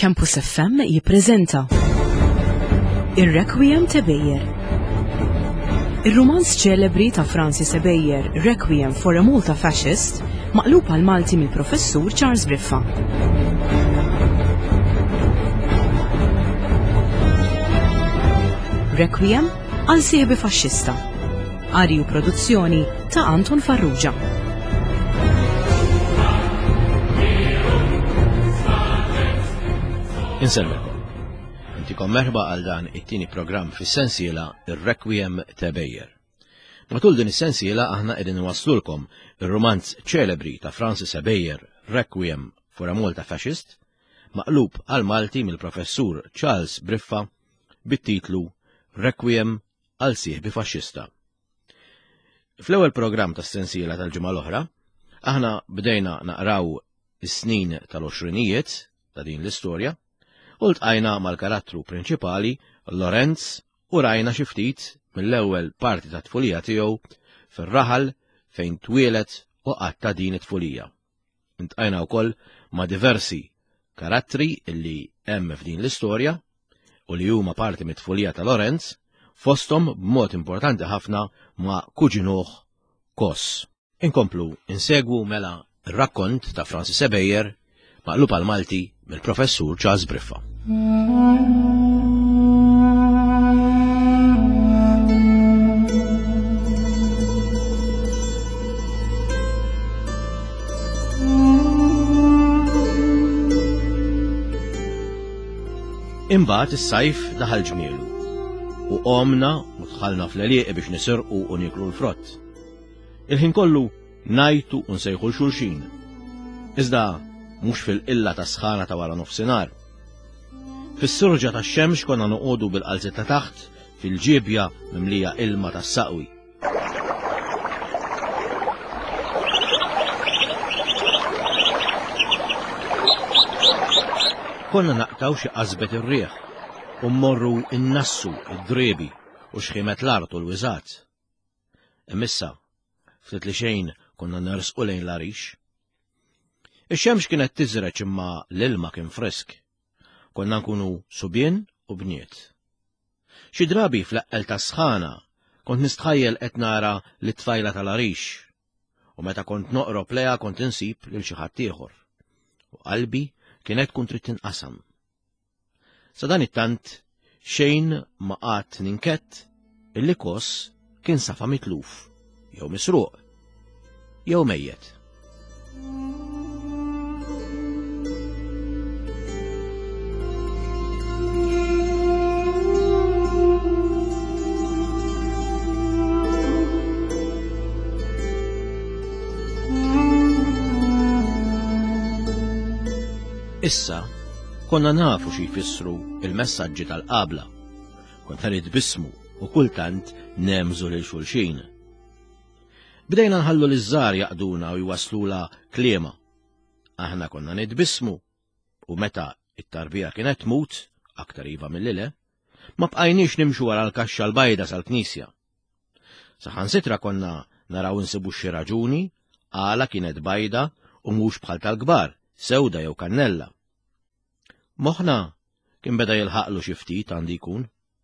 Campus FM jippreżenta Ir-Requiem ta' Bejjer. Ir-romanz ċelebri ta' Francis Bejjer, Requiem for a Malta Fascist, maqlub għal Malti mill-professur Charles Briffa. Requiem għal sieħbi faxxista. Arju produzzjoni ta' Anton Farrugia. Inselmekom. Intikom merħba għal dan it-tieni programm fis-sensiela Ir-Requiem ta' Bejjer. Matul din is-sensiela aħna qegħdin nwaslulkom ir-romanz ċelebri ta' Francis Bejjer, Requiem for a Malta Fascist, maqlub għal Malti mill-professur Charles Briffa bit-titlu Requiem għal sieħbi faxxista. Fl-ewwel programm tas-sensiela tal-ġimgħa l-oħra, aħna bdejna naqraw is-snin tal-20ijiet ta' din l-istorja, u ltqajna mal-karattru prinċipali Lorenz u rajna xi ftit mill-ewwel parti ta' tfulija tiegħu fir-raħal fejn twieled u qatta din it-tfulija. Intqajna wkoll ma' diversi karattri illi hemm f'din l-istorja u li huma parti mit-tfulija ta' Lorenz, fosthom b'mod importanti ħafna ma' kuġinuh Kos. Inkomplu insegwu mela r-rakkont ta' Francis Bejjer maqlub għal Malti mill-professur Charles Briffa. Imbagħad is-sajf daħal ġmielu u qomna u dħalna fl-għelieq biex nisirqu u niklu l-frott. Il-ħin kollu ngħidu u nsejħu xulxin. Iżda mhux fil-qilla ta' sħana ta' wara nofsinhar. Fis-surġa tax-xemx konna noqogħdu bil-qalżiet ta' taħt fil-ġiebja mimlija ilma tas-saqwi. Konna naqtaw xi qasbet ir-rieħ u mmorru innassu id-drebi u xħimet l-art u l-wiżat. Imissa, ftit li xejn konna nersqu lejn l-għarix. Ix-xemx kienet tiżreċ imma l-ilma kien fresk. Konna nkunu subien u bniet. Xi drabi fl-eqqel ta' sħana kont nistħajjel qed nara l-tfajla tal-għarix u meta kont noqrob leha kont insib lil xi ħadd ieħor. U qalbi kienet tkun trid tinqasam. Sa dan it-tant xejn ma qatt ninkett illi Kos kien safa mitluf, jew misruq, jew mejjed. Issa, konna nafu xi jfissru il-messaġġi tal-qabla, konna nitbissmu u kultant nemżu lil xulxin. Bdejna nħallu l-iżżar jaqduna u jwaslula kliema. Aħna konna nitbissmu u meta it-tarbija kienet tmut, aktar iva mill-lile, ma bqajniex nimxu wara l-kaxxa l-bajda sal-Knisja. Saħansitra konna naraw insibu xi raġuni għala kienet bajda u mhux bħal tal-kbar, sewda jew kannella. Moħħna kien beda jilħaqlu xi ftit għandi jkun.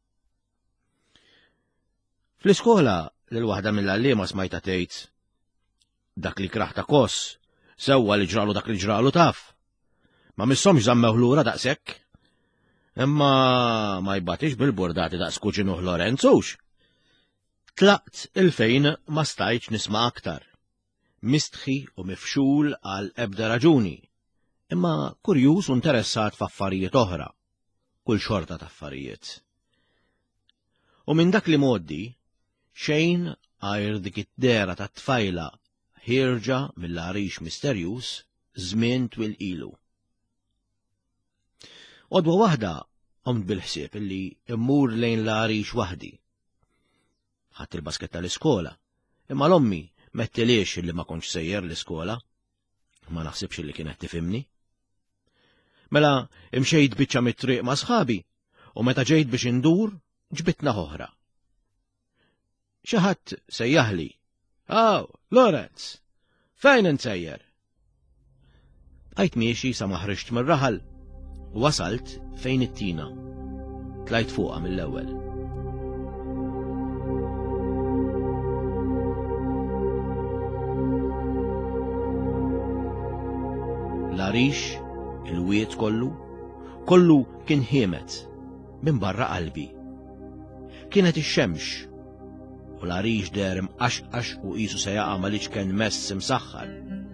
Fl-iskola lil waħda mill-għalliema smajta tgħid dak li kraħ ta' Kos sewwa li ġralu dak li ġralu taf. Ma missomx żammew lura daqshekk. Imma ma jbatix bil-bordati daqs kuġinuh Lorenzux. Tlaqt il-fejn ma stajtx nisma' aktar. Mistħi u mifxul għal ebda raġuni, imma kurjuż u interessat f'affarijiet oħra, kull xorta ta' affarijiet. U minn dak li moddi, xejn għajr dik id-dera ta' tfajla ħirġa mill-għarix misterjuż żmien twil ilu. Qodwa waħda qomt bil-ħsieb illi immur lejn l-għarix waħdi. Ħadt il-basket tal-iskola, imma l-ommi mettiliex illi ma kontx sejjer l-iskola, ma naħsibx illi kienet tifhimni. Mela imxejt biċċa mit-triq ma' sħabi u meta ġejt biex indur ġbitna oħra. Xi ħadd sejjaħli, "Aw, Lorenz, fejn insejjer?" Bqajt miexi sa ma ħriġt mir-raħal Wasalt fejn it-tina. Tlajt fuqha mill-ewwel. L-għarix, il-wiet kollu kien ħiemet minn barra qalbi. Kienet ix-xemx u l-għarix der imqaxqax u qisu se jaqa' mal-iċken mess imsaħħar.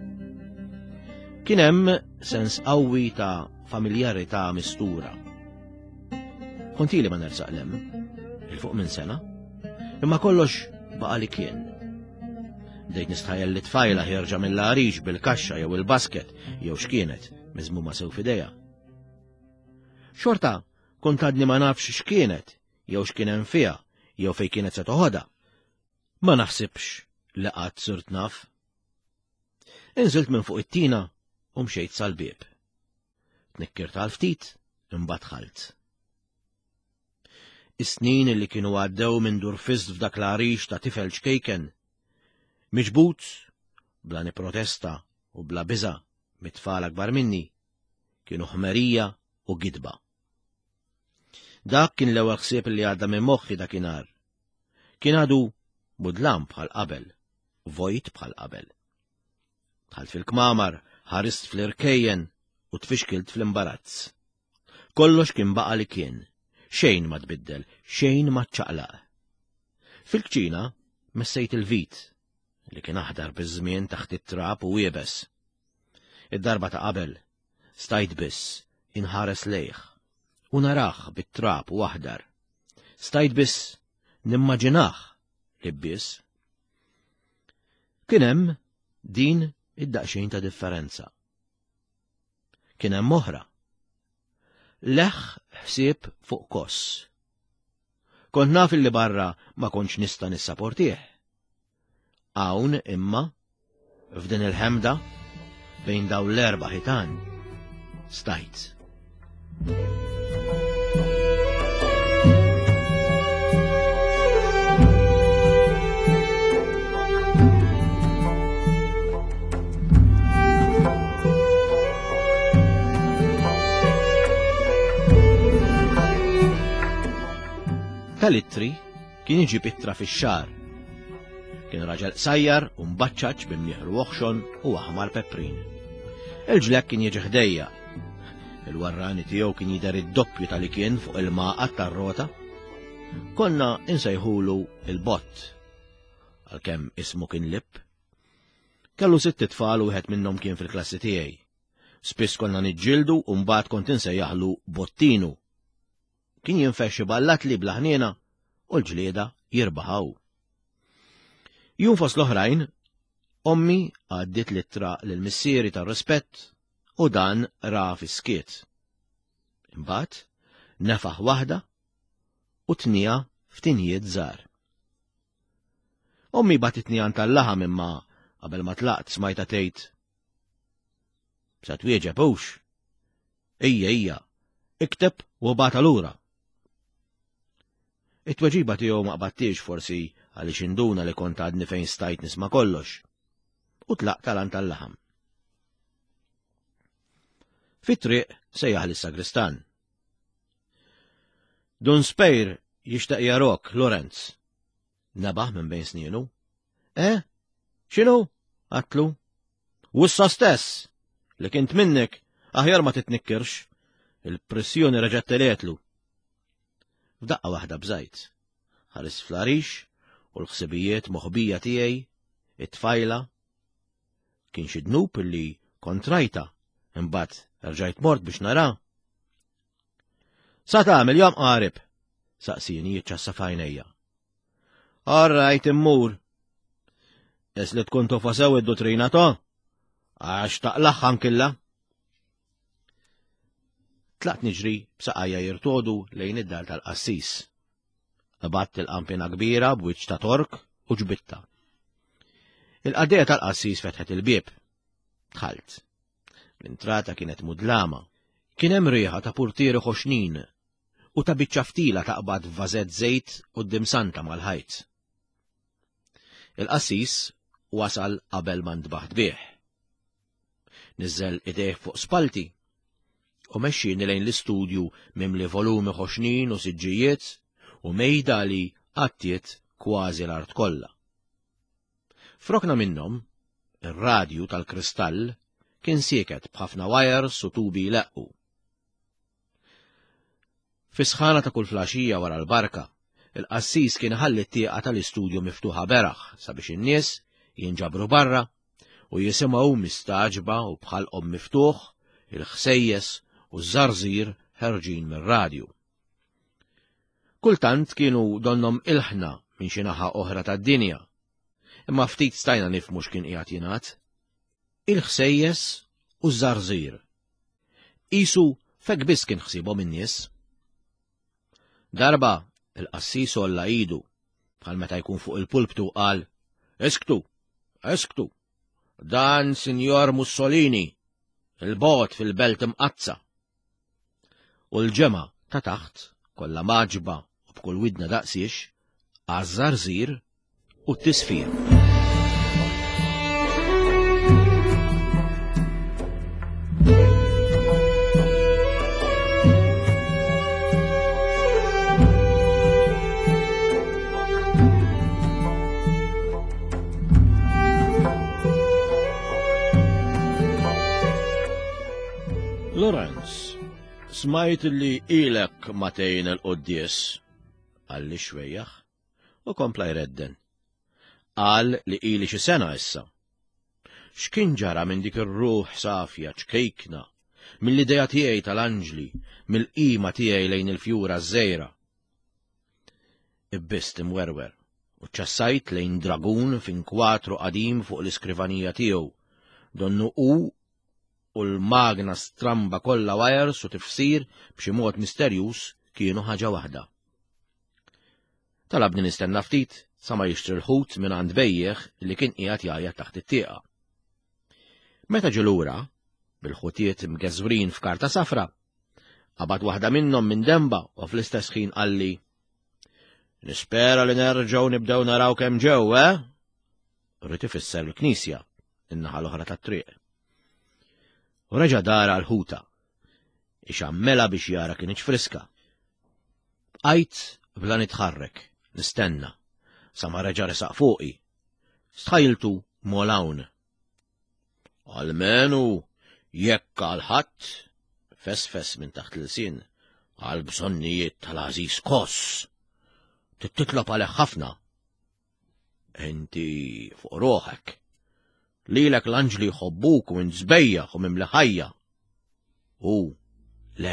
Kien hemm sens qawwi ta' familjarità mistura. Kontili ma nersaq lem, il-fuq minn sena, imma kollox baqa li kien. Dejt nistħajjel li tfajla ħirġa mill-għarix bil-kaxxa jew il-basket jew x'kienet miżmuma sew f'idejha. Xorta kont għadni ma nafx x'kienet jew x'kien hemm fiha jew fejn kienet se toħodha. Ma naħsibx li qatt sirt naf. Inżilt minn fuq it-tina u mxejt sal-bieb. Tnikkirt għal ftit imbagħad dħalt. Is-snin li kienu għaddew minn durfist f'dak l-għarix ta' tifel ċkejken, miġbut bla nipprotesta u bla biża' mit-tfal akbar minni, kienu ħmerija u gidba. Dak kien l-ewwel ħsieb li għadda minn moħħi dakinhar. Kien għadu budlam bħal qabel, vojt bħal qabel. Dħalt fil-kmamar, ħarist fl-irkejjen u tfixkilt fl-imbarazz. Kollox kien baqa li kien, xejn ma tbiddel, xejn ma ċċaqlaq. Fil-kċina messejt il-vit li kien aħdar biż-żmien taħt it-trab u wiebes. Id-darba ta' qabel stajt biss inħares lejh u naraħ bit-trab u aħdar. Stajt biss nimmaġinaħ li biss. Kien hemm din id-daqsxejn ta' differenza. Kien hemm oħra. Leħ ħsieb fuq koss. Kont naf li barra ma kontx nista' nissapportih. Hawn imma f'din il-ħemda bejn dawn l-erba' ħitan stajt. Tal-ittri kien iġib ittra fix-xahar. Kien raġel qsajjar u mbaċċaġġ b'imnieħ oħxon u aħmar peprin. Il-ġlek kien jiġi ħdejja. Il-warrani tiegħu kien jidher id-doppju tal-li kien fuq il-maqat tar-rota. Konna insejħulu il-bott, għalkemm ismu kien lib. Kellu 6 tfal u wieħed minnhom kien fil-klassi tiegħi. Spiss konna niġġieldu u mbagħad kont insejjaħlu Bottinu. Kien jinfexxi ballat li blaħniena u l-ġlieda jirbaħaw. Jum fost l-oħrajn, ommi għaddit littra lill-missieri tar-rispett u dan ra fiskiet. Imbagħad nefaħ waħda u tnija f'tinjiet żgħar. Ommi batitni għan tal-laħam imma qabel ma tlaqt smajta tgħid: "Sa twieġeb hux. Ejja, ikteb u bata lura." It-tweġiba tiegħu ma qbattiex forsi għaliex induna li kont għadni fejn stajt nisma' kollox. U tlaqt tal-għan tal-laħam. Fit-triq sejjaħ lis-sagristan. "Dun Spejr jixtaq jarok, Lorenz." Nebaħ minn bejn snienu. X'inhu?" għatlu. "Wissa stess li kint minnek aħjar ma titnikkirx." Il-pressjoni reġgħet teletlu. F'daqqa waħda bżajt. Ħares fl-għarix u l-ħsibijiet moħbija tiegħi, it-tfajla. Kien xi dnub illi kont rajta, imbagħad rġajt mort biex nara. "Sa tagħmel jom qarib?" saqsini jiċċassa f'għajnejja. "Orrajt immur." "Es li tkun tofa sew id-dottrina to? Għax taqlaħħam killa." Tlaqt niġri b'saqajja jirtodu lejn id-dar tal-qassis. Batt il-qampina kbira b'wiċċ ta' tork u ġbitta. Il-qaddeja tal-qassis fetħet il-bieb. Dħalt. L-intrata kienet mudlama. Kien hemm rieħa ta' purtieri ħoxnin u ta' biċċa ftila taqbad f'vażett żejt quddiem santa mal-ħajt. Il-qassis wasal qabel ma ntbaħt bih. Niżżel idejh fuq spalti u mexxini lejn l-istudju mimli volumi ħoxnin u siġġijiet u mejda li għattiet kważi l-art kollha. Frokna minnhom, ir-radju tal-kristall kien sieket b'ħafna wires u tubi leqqu. Fis-sħana ta' kull flaxija wara l-barka, il-qassis kien ħalli t-tieqa tal-istudju miftuħa beraħ sabiex in-nies jinġabru barra u jisimgħu mistaġba u bħalqhom miftuħ il-ħsejjes u żarżir ħerġin mir-radju. Kultant kienu donnom ilħna minn xi naħa oħra tad-dinja, imma ftit stajna nifhmu x'kien qiegħed jingħad. Il-ħsejjes u żarżir. Qisu fekk biss kien ħsiebhom in-nies. Darba il-qassis olla idu bħal meta jkun fuq il-pulptu qal: Esktu, esktu, dan Sinjor Mussolini, il-bot fil-belt imqazza. U l-ġema ta' taħt kollha maġba u b'kull widna daqsiex għaż-żarżir u t-tisfir. Lorenz, smajt li ilek matejn il-qoddies, għalli xwejjaħ, u kompla jredden. Għal li ili xi sena issa. X'kien ġara minn dik ir-ruħ safja ċkejkna, mill-idea tiegħi tal-anġli, mill-qima tiegħi lejn il-fjura żejra. Ibbist imwerwer, u ċassajt lejn dragun f'inkwatru qadim fuq l-iskrivanija tiegħu, donnu u l-magna stramba kollha wires u tifsir b'xi mod misterjus kienu ħaġa waħda. Talabni nistenna ftit sa ma jixtri l-ħut minn għand bejjeħ li kien qiegħed jgħajjad taħt it-tieqa. Meta ġie lura, bil-ħutiet mgeżwrin f'karta safra, qabad waħda minnhom minn demba u fl-istess ħin qalli: Nispera li nerġgħu nibdew naraw kemm ġew, Rrid ifisser l-Knisja, in-naħa l-oħra tat-triq. U reġa' dara l-ħuta, ixammela biex jara kienx friska. Bqajt bla nitħarrek, nistenna, sa ma reġa' resaq fuqi. Stħajltu molawn. Almenu jekk għal ħadd, fesfes minn taħt l-sin, għal bżonnijiet tal-għażiż Koss. Titlob għalih ħafna. Inti fuq roħek. Lilek l-anġli jħobbuk u nżbejjaħ u mimli ħajja. U le.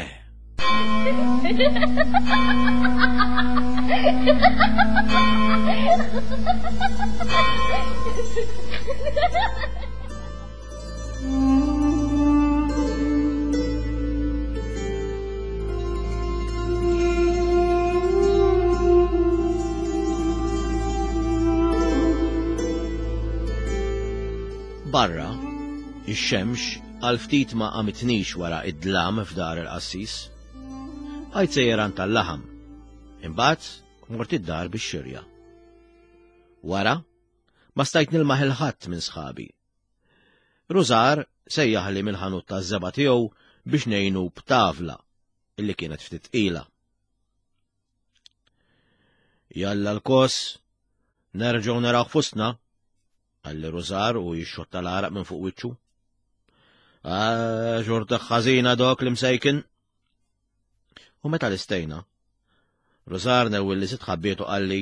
Barra, ix-xemx għal ftit ma qamitnix wara id-dlam f'dar il-qassis. Għajt sejjeran tal-laħam, imbagħad mort id-dar bix-xirja. Wara, ma stajt nilmaħ il-ħadd minn sħabi. Rużar sejjaħ li mill-ħanut taż-żeba tiegħu biex ngħinu b'tavla illi kienet ftit tqila. Jalla l-Koss, nerġgħu naraw fustna, għalli Rużar u jixxotta l-għaraq minn fuq wiċċu. Ġurta ħażina dok li msejkin. U meta l-istejna, Rużar newwil li sit ħabbietu qalli: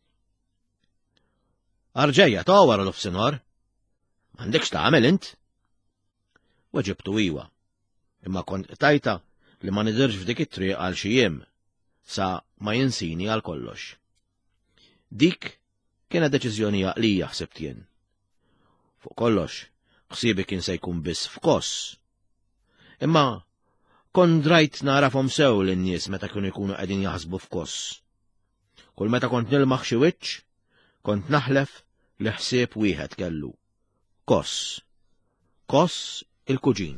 Arġejja ta' wara l-ofsinhar, m'għandekx tagħmel int? Weġibtu iwa, imma kont tajta li ma nidirx f'dik it-triq għal xi jiem, sa ma jinsini għal kollox. Dik kienet deċiżjoni għaqlija ħsibt jien. Fuq kollox, ħsiebi kien se jkun biss f'Koss. Imma kont drajt narafhom sew lin-nies meta kienu jkunu qegħdin jaħsbu f'Koss. Kull meta kont nilmaħ xi wiċċ, kont naħlef li ħsieb wieħed kellu: Koss. Koss il-kuġin.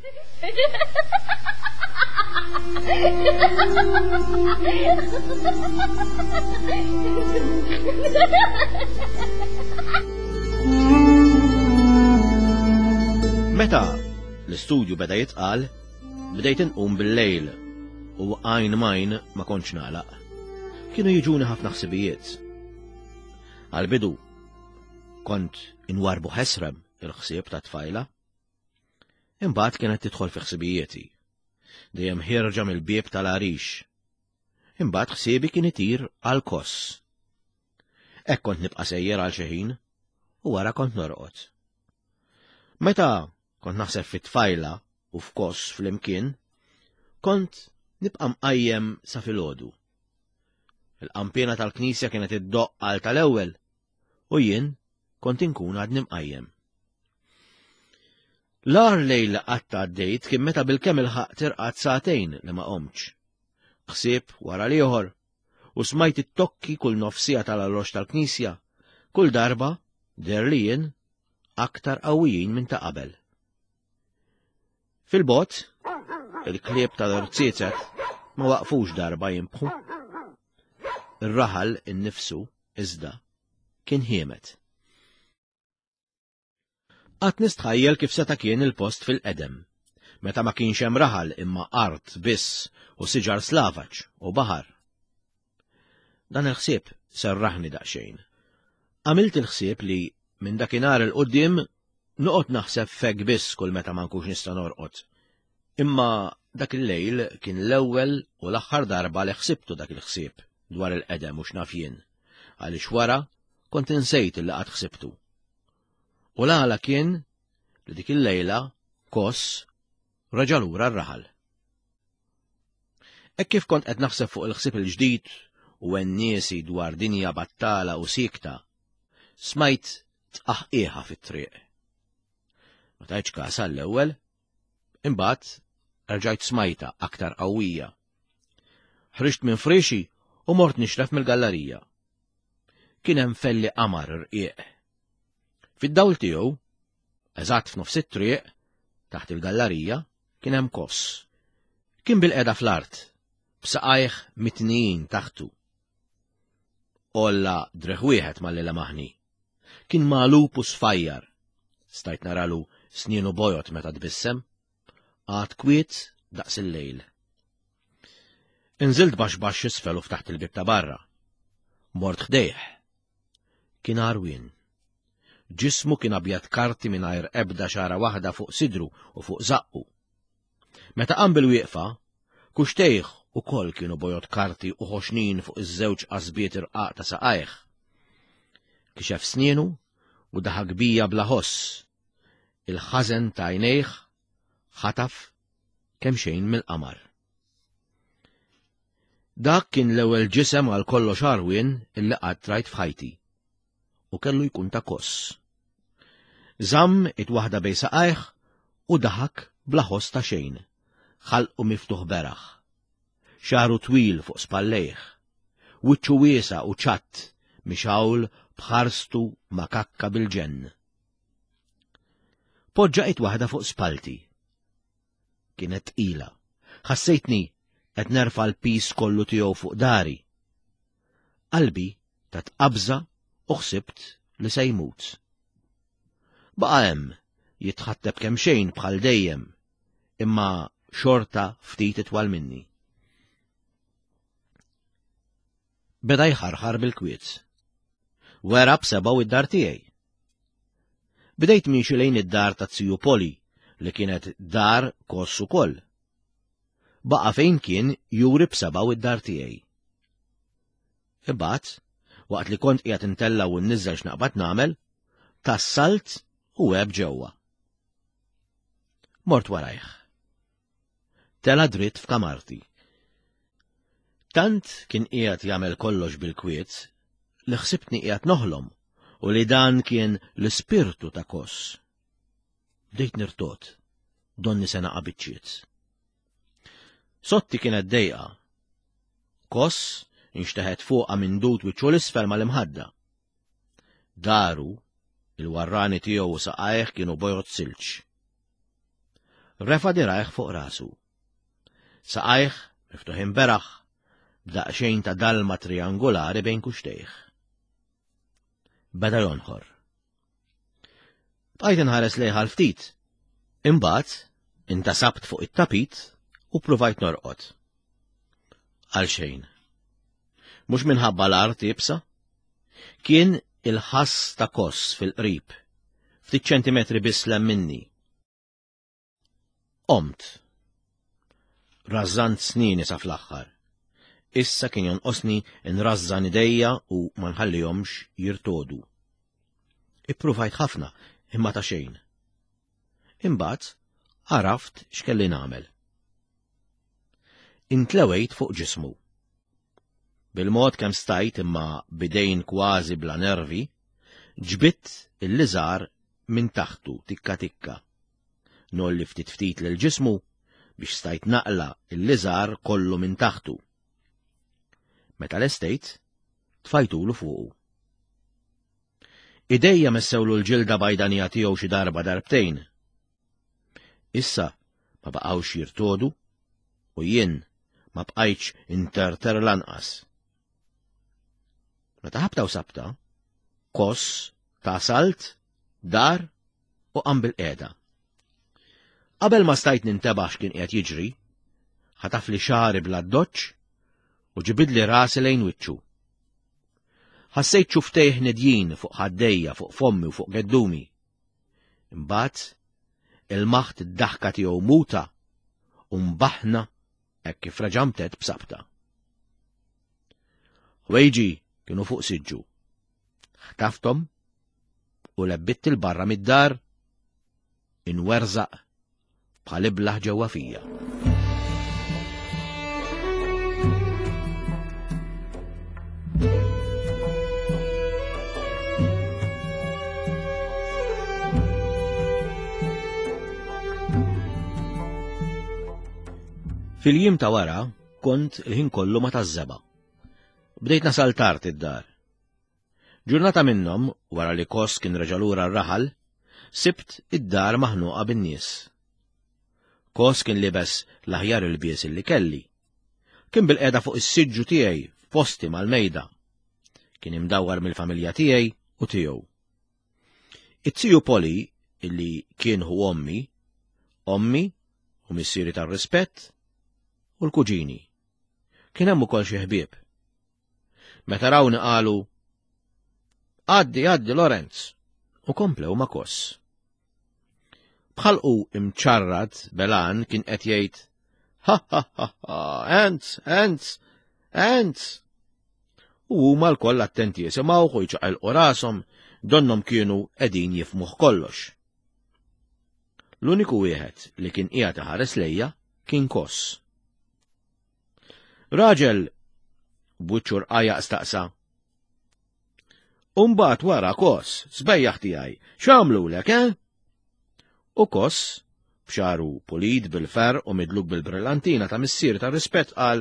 Meta l-istudju beda jitqal, Bdejt inqum bil-lejl u għajn majn ma kontx nagħlaq. Kienu jiġuni ħafna ħsibijiet. Għal-bidu kont inwarbu ħesrem il-ħsieb ta' tfajla. Imbagħad kienet tidħol fi ħsibijieti. Dejjem ħirġa mill-bieb tal-għarix. Imbagħad ħsiebi kien itir għal koss. Hekk kont nibqa' sejjer għal xi ħin u wara kont norqod. Meta kont naħseb fit-tfajla u f'koss flimkien, kont nibqa' mqajjem sa filgħodu. Il-qampjena tal-Knisja kienet iddoqq għal tal-ewwel u jien kont inkun għadni mqajjem. L-agħar lejl qatt għaddejt kien meta bilkemm ilħaqt irqad sagħtejn li ma qomtx. Ħsieb wara l-ieħor u smajt it-tokki kull nofsija tal-arloġġ tal-Knisja, kull darba der li jien aktar qawwijin minn ta' qabel. Fil-bogħod, il-klieb tal-irtsiezet ma waqfux darba jimbħu. Ir-raħal innifsu iżda kien ħiemet. Qatt nistħajjel kif seta' kien il-post fil-qedem, meta ma kienx hemm raħal imma art biss u siġar slavaġ u baħar. Dan il-ħsieb serraħni daqsxejn. Għamilt il-ħsieb li minn dakinhar il-qudiem noqgħod naħseb fek biss kull meta ma nkunx nista' norqod. Imma dak il-lejl kien l-ewwel u l-aħħar darba li ħsibtu dak il-ħsieb dwar il-qedem u x'naf jien, għaliex wara kont insejt il qatt ħsibtu. U l-għala kien li dik il-lejla koss raġa' lura r-raħal. Hekk kif kont qed naħseb fuq il-ħsieb il-ġdid u n-niesi dwar dinja battala u sikta, smajt tqaħqieħa fit-triq. Ma tajtx kasa l-ewwel, imbagħad rġajt smajta aktar qawwija. Ħriġt minn friexi u mort nixref mill-gallerija. Kien hemm felli qamar irqieq. Fid-dawl tiegħu, eżatt f'nofs it-triq, taħt il-gallerija, kien hemm koss. Kien bil-qeda fl-art, b'saqajh mitnijin taħtu. Olla dreħ wieħed mal-lila maħni. Kien magħlup u sfajjar. Stajt naralu snienu bojot meta tbissem, għad kwiet daqs il-lejl. Inżilt baxx isfel u ftaħt il-bib ta' barra. Mort ħdejh. Kien arwien. Ġismu kien abjad karti mingħajr ebda xara waħda fuq sidru u fuq zaqqu. Meta qam bil-wieqfa, kuxtejh ukoll kienu bojot karti u ħoxnin fuq iż-żewġ qasbiet irqaq ta' saqajh. Kixef snienu u daħak bija bla ħoss. Il-ħażen ta' għajnejh ħataf kemm xejn mill-qamar. Dak kien l-ewwel ġisem għal kollox arwien illi qatt rajt f'ħajti u kellu jkun ta' koss. Żamm it-waħda bejn saqajh u daħak bla ħoss ta' xejn, ħalqu miftuħ beraħ. Xaru twil fuq spallejh, wiċċu wiesa u ċatt mixawl bħarstu makakka bil-ġenn. Poġġaqit waħda fuq spalti. Kienet tqila. Ħassejtni qed nerfa' l-pis kollu tiegħu fuq dari. Qalbi tat qabża u ħsibt li se jmut. Baqa' hemm jitħatteb kemm xejn bħal dejjem, imma xorta ftit itwal minni. Beda jħarħar bil-kwiet. Wera b'seba' id-dar tiegħi. Bdejt minxi lejn id-dar ta' Ziju Poli li kienet dar koss ukoll. Baqa' fejn kien juri b'seba' id-dar tiegħi. Imbagħad, waqt li kont qiegħed intella u nniżżel x'naqbad nagħmel, tassalt u web ġewwa. Mort warajh. Tela dritt f'kamarti. Tant kien qiegħed jagħmel kollox bil-kwiet li ħsibtni qiegħed noħlom u li dan kien l-ispirtu ta' koss. Bdejt nirtot, donni se naqa' biċċiet. Sotti kienet dejqa. Koss inxteħet fuqha minn dut wiċċu l-isfel mal-imħadda. Daru, il-warrani tiegħu u saqajh kienu bojgħod silġ. Refa dirajh fuq rasu. Saqajh miftuħin beraħ, b'daqxejn ta' dalma triangolari bejn kuxtejh. Beda jonħor. Bqajt inħares lejha l-ftit. Imbagħad intasabt fuq it-tapit u provajt norqod. Għal xejn. Mhux minħabba l-art ibsa, kien il-ħass ta' koss fil-qrib, ftit ċentimetri biss lem minni. Qomt. Rażżant snini sa fl-aħħar. Issa kien jonqosni nrażżan idejja u ma nħallihomx jirtodu. Ippruvajt ħafna, imma ta' xejn. Imbagħad għaraft x'kelli nagħmel. Intlewejt fuq ġismu. Bil-mod kemm stajt imma bidejn kważi bla nervi, ġbidt il-liżar minn taħtu tikka tikka. Nolli ftit ftit lil ġismu biex stajt naqla il-liżar kollu minn taħtu. Meta lestejt, tfajtulu fuqu. Idejja messewlu l-ġilda bajdanija tiegħu xi darba darbtejn. Issa ma baqgħux jirtodu u jien ma bqajtx interter lanqas. Meta ħabta u sabta, koss ta' salt, dar u qam bil-qiegħda. Qabel ma stajt nintebaħ x'kien qiegħed jiġri, ħataf li xahri bla doċċ u ġibidli rasi lejn wiċċu. Ħassejt ċuftejh nedjin fuq ħaddejja, fuq fommi u fuq geddumi. Imbagħad il-maħt id-daħka tiegħu muta u mbaħna hekk kif raġamtet b'sabta. Ħwejġi kienu fuq siġġu. Ħtafthom u lebbitt il-barra mid-dar inwerzaq bħal iblaħ ġewwa fija. Fil-jiem ta' wara kont il-ħin kollu ma taż-żeba. Bdejt nasal tard id-dar. Ġurnata minnhom, wara li Koss kien reġa' lura r-raħal, sibt id-dar maħnuqa bin-nies. Koss kien libes l-aħjar il-bies illi kelli. Kien bil-qiegħda fuq is-siġġu tiegħi f'posti mal-mejda. Kien imdawwar mill-familja tiegħi u tiegħu. It-tiju Poli, illi kien hu ommi u missieri tar-rispett, u l-kuġini. Kien hemm ukoll xi ħbieb. Meta rawni qalu: Għaddi Lorenz, u komplew ma' Koss. Bħalqu imċarrad belan kien qed jgħid: Ha ha ha ha, ants. U huma l-koll attenti jisimgħu u jċaqilqu rashom donnom kienu qegħdin jifhmuh kollox. L-uniku wieħed li kien qiegħed iħares lejja kien Koss. Raġel b'wiċċu rqajaq staqsa: Umbagħad wara Koss, sbejjaħ tiegħi, x'għamlulek, U Koss, b'xaru pulit bil-fer u midluk bil-brillantina ta' missier ta' rispett qal: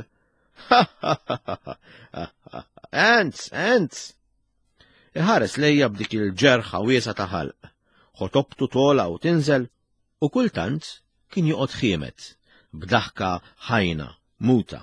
Ants. Iħares lejja b'dik il-ġerħa wiesa ta' ħalq, ħotobtu tola u tinżel, u kultant kien joqgħod ħiemet b'daħka ħajna muta.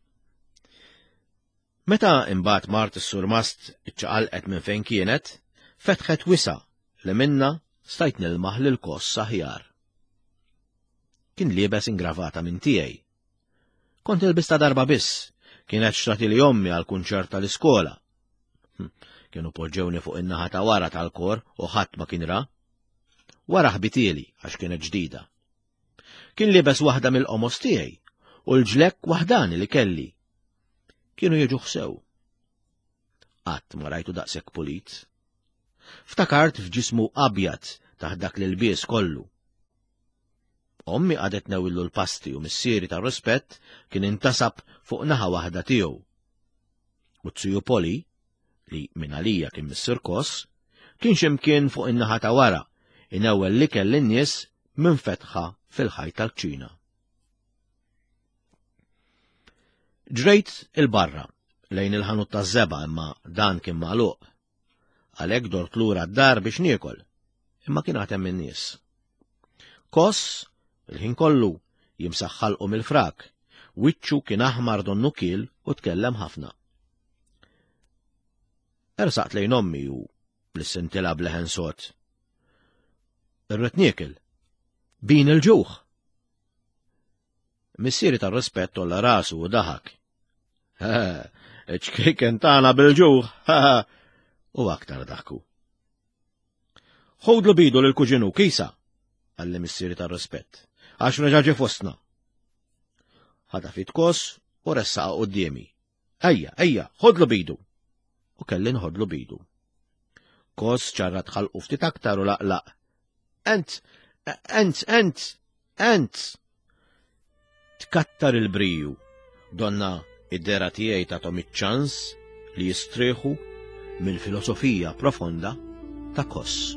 Meta imbagħad mart is-sur Mast iċċaqalqet minn fejn kienet, fetħet wisa li minna stajt nilmaħ lil Koss aħjar. Kien liebes ingravata minn tiegħi. Kont ilbista darba biss, kienet xtrati li ommi għal kunċert tal-iskola. Kienu poġġewni fuq in-naħa ta' wara tal-kor u ħadd ma kien ra. Wara ħbitieli għax kienet ġdida. Kien liebes waħda mill-qomos tiegħi u l-ġlek waħdani li kelli. Kienu jiġu ħsew. Qatt ma rajtu daqshekk pulit. Ftakart f'ġismu abjad taħt dak l-ilbies kollu. Ommi qadet nawillu l-pasti u missieri tar-rispett kien intasab fuq naħa waħda tiegħu. U t-tiju Poli, li minn għalija kien missier Koss, kien x'imkien fuq in-naħa ta' wara inewwel l-ikel lin-nies minn fetħa fil-ħajt tal-kċina. Ġrejt il-barra lejn il-ħanut taż-żeba imma dan kien magħluq. Għalhekk dort lura d-dar biex niekol, imma kien hemm in-nies. Koss il-ħin kollu jimsaħ ħalqu mill-frak, wiċċu kien aħmar donnu kiel u tkellem ħafna. Ersaqt lejn ommi u bl-sentila bleħen sod. Irrid niekel. Bin il-ġuħ. missieri tar-rispett tolla rasu u daħak. Ċkejken tagħna bil-ġuħ, u aktar daħku. Ħodlu bidu lil-kuġinu kisa, għalli missieri tar-rispett, għax reġaġi fostna. Ħada fit kos u ressaqa qudiemi. Ejja, ħodlu bidu. U kelli nħodlu bidu. Kos ċarrat ħalqu ftit aktar u laqlaq. Ent! Tkattar il-briju, donna id-dera tiegħi tagħhom iċ-ċans li jistrieħu mill-filosofija profonda ta' Kos.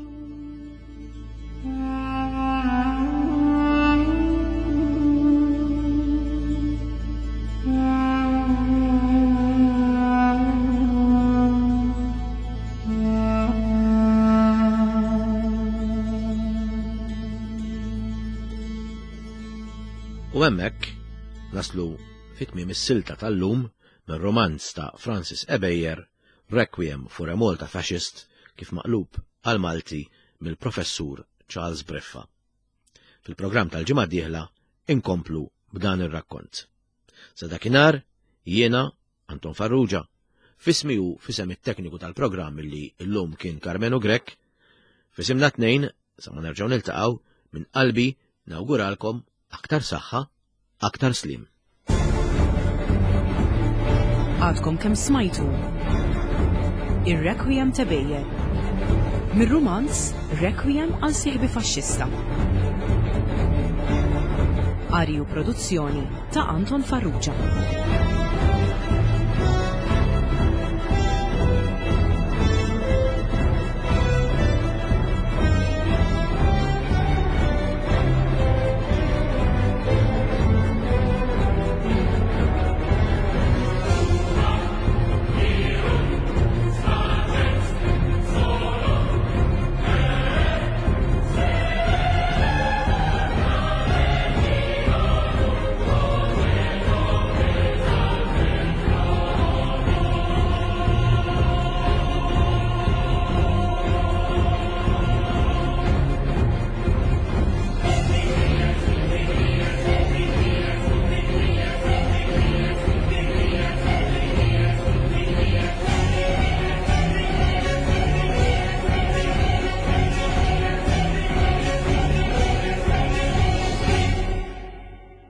U hemmhekk naslu fit-tmiem is-silta tal-lum mir-romanz ta' Francis Ebeyer, Requiem for a Malta Fascist, kif maqlub għal Malti mill-professur Charles Breffa. Fil-programm tal-ġimgħa d-dieħla inkomplu b'dan ir-rakkont. Sa dakinhar jiena Anton Farrugia, fismi u fisem it-tekniku tal-programm li llum kien Carmenu Grek, fisimna tnejn sa ma nerġgħu niltaqgħu minn qalbi nawguralkom aktar saħħa, aktar slim. Għadkom kemm smajtu ir-Requiem ta' Bejer. Mir-romanz Requiem għal sieħbi faxxista. Arju produzzjoni ta' Anton Farrugia.